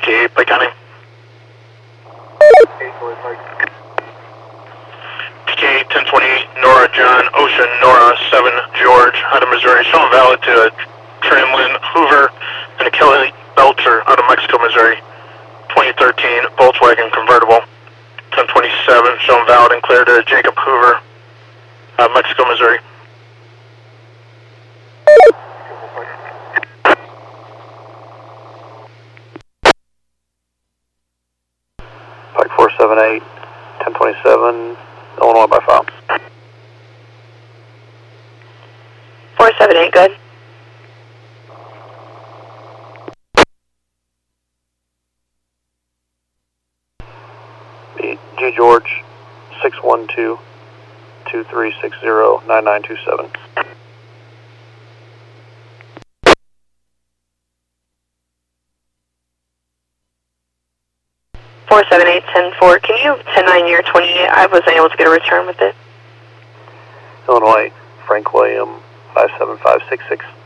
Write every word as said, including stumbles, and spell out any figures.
fifty-eight, Pike County. P K ten twenty-eight, Nora John, Ocean, Nora seven, George, out of Missouri, showing valid to a Tramlin Hoover and a Kelly Belcher out of Mexico, Missouri. twenty thirteen Volkswagen convertible. ten twenty-seven, showing valid and clear to Jacob Hoover, uh, Mexico, Missouri. Pike four seven eight, ten twenty-seven, Illinois by file. four seven eight, good. G George, six one two, two three six zero, nine nine two seven. four seven eight, ten four, can you ten nine year twenty-eight? I wasn't able to get a return with it. Illinois, Frank William, five seven five six six.